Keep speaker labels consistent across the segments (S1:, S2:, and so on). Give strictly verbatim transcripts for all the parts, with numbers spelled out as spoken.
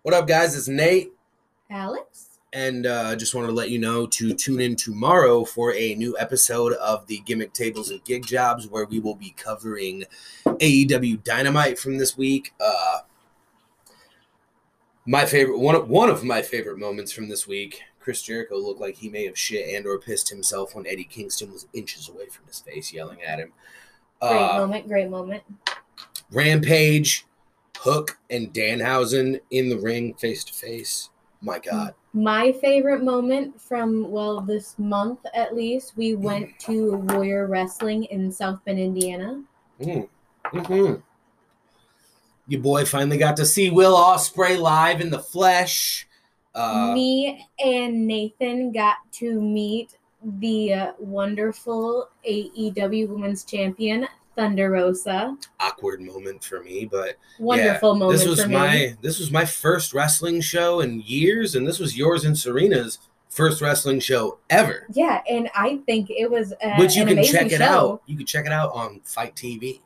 S1: What up, guys? It's Nate.
S2: Alex?
S1: And uh, just wanted to let you know to tune in tomorrow for a new episode of the Gimmick Tables and Gig Jobs, where we will be covering A E W Dynamite from this week. Uh, my favorite, one of, one of my favorite moments from this week, Chris Jericho looked like he may have shit and or pissed himself when Eddie Kingston was inches away from his face yelling at him.
S2: Great
S1: Uh,
S2: moment, great moment.
S1: Rampage, Hook, and Danhausen in the ring face to face. My God.
S2: My favorite moment from, well, this month at least, we went to Warrior Wrestling in South Bend, Indiana.
S1: Mm. Mm-hmm. Your boy finally got to see Will Ospreay live in the flesh. Uh,
S2: Me and Nathan got to meet the uh, wonderful A E W Women's Champion, Thunder Rosa.
S1: Awkward moment for me, but
S2: Wonderful
S1: yeah,
S2: moment
S1: this was
S2: for
S1: my
S2: me.
S1: this was my first wrestling show in years, and this was yours and Serena's first wrestling show ever.
S2: Yeah, and I think it was uh,
S1: Which you
S2: an
S1: can
S2: amazing
S1: check it
S2: show.
S1: out. You can check it out on Fight T V.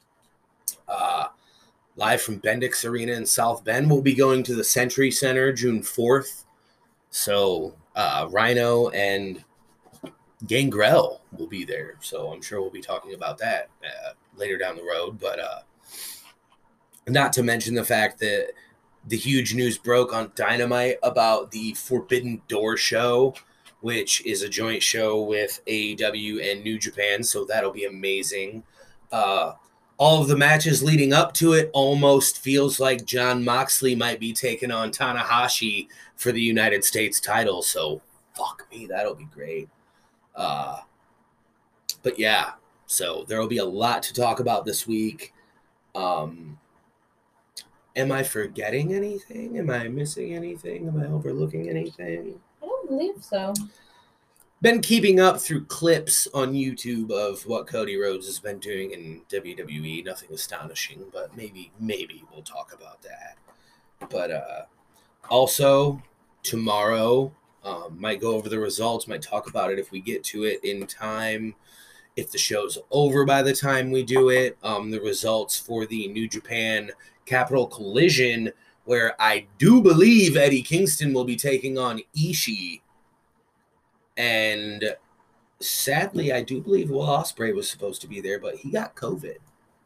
S1: Uh, live from Bendix Arena in South Bend. We'll be going to the Century Center June fourth. So uh, Rhino and Gangrel will be there. So I'm sure we'll be talking about that uh, later down the road. But uh, not to mention the fact that the huge news broke on Dynamite about the Forbidden Door show, which is a joint show with A E W and New Japan. So that'll be amazing. Uh, all of the matches leading up to it almost feels like Jon Moxley might be taking on Tanahashi for the United States title. So fuck me, that'll be great. Uh, but yeah, so there will be a lot to talk about this week. Um, am I forgetting anything? Am I missing anything? Am I overlooking anything?
S2: I don't believe so.
S1: Been keeping up through clips on YouTube of what Cody Rhodes has been doing in W W E. Nothing astonishing, but maybe maybe we'll talk about that. But uh, also tomorrow, um, might go over the results, might talk about it if we get to it in time. If the show's over by the time we do it, um, the results for the New Japan Capital Collision, where I do believe Eddie Kingston will be taking on Ishii. And sadly, I do believe Will Ospreay was supposed to be there, but he got COVID.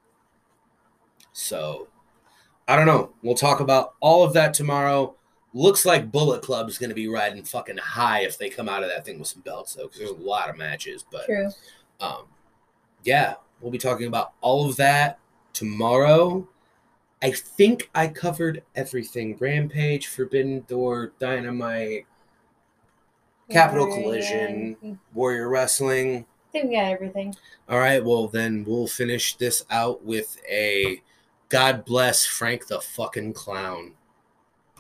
S1: So, I don't know. We'll talk about all of that tomorrow. Looks like Bullet Club is going to be riding fucking high if they come out of that thing with some belts, though, because there's a lot of matches. But,
S2: True.
S1: Um, yeah, we'll be talking about all of that tomorrow. I think I covered everything. Rampage, Forbidden Door, Dynamite, Capital
S2: Warrior,
S1: Collision,
S2: yeah.
S1: Warrior Wrestling.
S2: I think we got everything.
S1: All right, well, then we'll finish this out with a God bless Frank the fucking Clown.